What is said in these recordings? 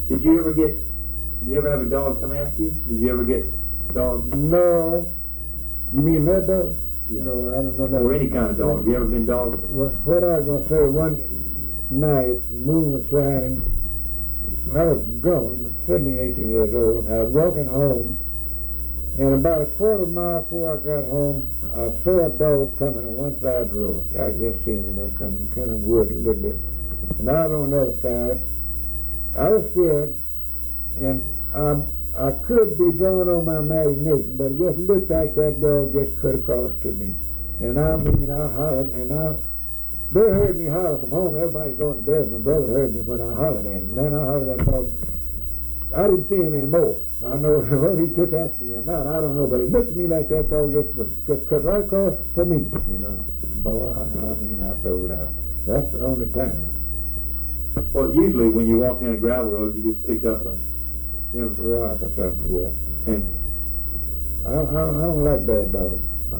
Did you ever have a dog come after you? Did you ever get dog? No. You mean that dog? Yeah. No, I don't know that. Or any kind of dog. Have you ever been dog? What I was going to say, one night, the moon was shining. I was grown, 17, 18 years old. I was walking home, and about a quarter mile before I got home, I saw a dog coming on one side of the road. I just seen him, coming kind of wood a little bit. And I was on the other side. I was scared, and I could be drawing on my imagination, but it just looked like that dog just cut across to me. And I mean, I hollered, and they heard me holler from home. Everybody's going to bed. My brother heard me when I hollered at him. Man, I hollered at that dog. I didn't see him anymore. I know whether he took after me or not, I don't know, but it looked to me like that dog just cut right across for me, Boy, I mean, I sold out. That's the only time. Well, usually when you're walking down a gravel road, you just pick up a rock or something, yeah. And I don't like bad dogs.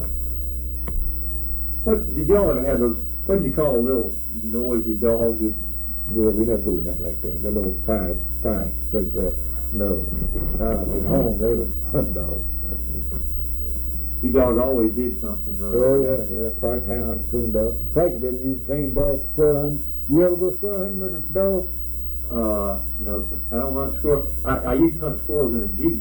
what did y'all ever have those? What did you call little noisy dogs? Yeah, we never fooled nothing like that. The little pies. No. At home, they were hunt dogs. Your dog always did something, though. Oh, yeah, foxhound, coon dog. Practically, use the same dog squirrel hunting. You ever go squirrel hunting with a dog? No, sir. I don't hunt squirrels. I used to hunt squirrels in a Jeep.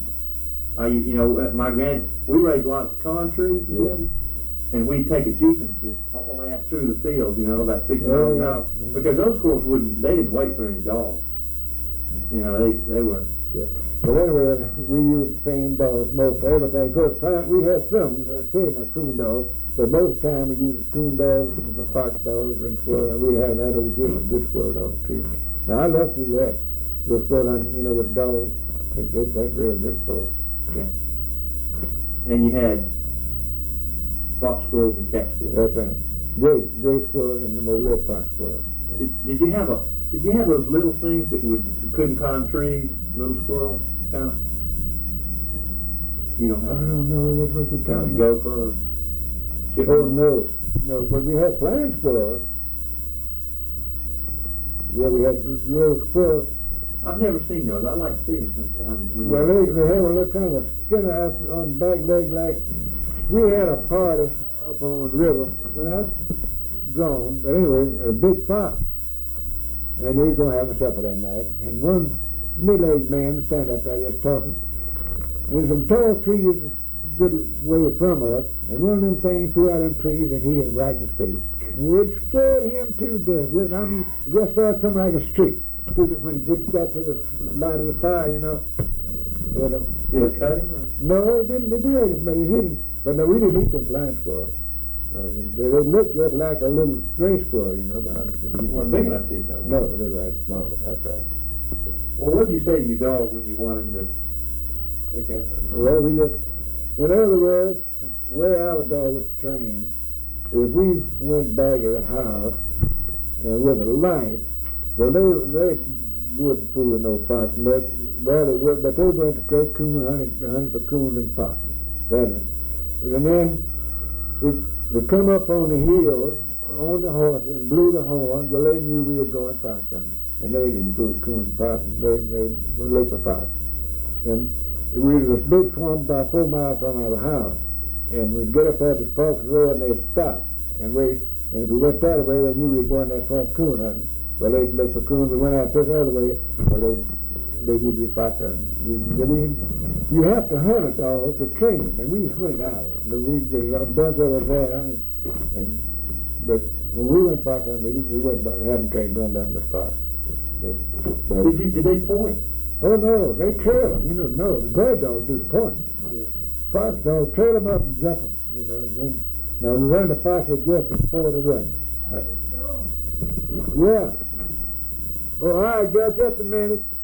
We raised lots of corn trees. Yeah. And we'd take a Jeep and just haul ass through the fields, about 6 miles an hour. Because those squirrels they didn't wait for any dogs. They were. Yeah. But anyway, we used the same dogs most for everything. Of course, we had some occasional coon dogs, but most of the time we used coon dogs, the fox dogs, and squirrel. We'd have that old Jim, a good squirrel dog, too. Now, I love to do that. Go squirrel hunting, with dogs. That's real good sport. Yeah. And you had fox squirrels and cat squirrels. That's right. Gray squirrels and the more red fox squirrels. Did you have those little things that couldn't climb trees? Little squirrels, kind of. You don't have. I don't know what you're talking about. Gopher or chipmunk? Oh no. But we had flying squirrels. Yeah, we had little squirrels. I've never seen those. I'd like to see them sometime. Well, they have a little kind of skin out on the back leg like. We had a party up on the river when I was grown, but anyway, at a big fire. And we were going to have a supper that night. And one middle-aged man was standing up there just talking. And there's some tall trees a good way from us. And one of them things flew out of them trees and hit him right in his face. And it scared him to death. I mean, just saw it come like a streak. When he got to the light of the fire, Did it cut him? Or? No, it didn't. It hurt him, but it hit him. But no, we didn't eat them flying squirrels. They looked just like a little gray squirrel, but you weren't big enough to eat that one. No, they were small. That's right. Well, what did you say to your dog when you wanted to take after him? Well, in other words, where our dog was trained, if we went back to the house with a light, well, they wouldn't fool with no fox much. Well, they would, but they went to great coon hunting for coons and possums. And then if they come up on the hills on the horses and blew the horn, well, they knew we were going fox hunting. And they didn't fool coon and possum. They were looking for fox. And we was this big swamp about 4 miles from our house. And we'd get up there to Fox Road and they'd stop and wait. And if we went that way, they knew we were going that swamp coon hunting. Well, they'd look for coons. We went out this other way. Well, they knew we were fox hunting. You have to hunt a dog to train him, and we hunted ours. A bunch of us there, but when we went fox hunting, we hadn't trained run down with fox. Did they point? Oh no, they trail them. No, the bird dogs do the pointing. Yeah. Fox dogs trail them up and jump them. And then, now we run the fox is just before the run. Yeah. Oh, all right, just a minute.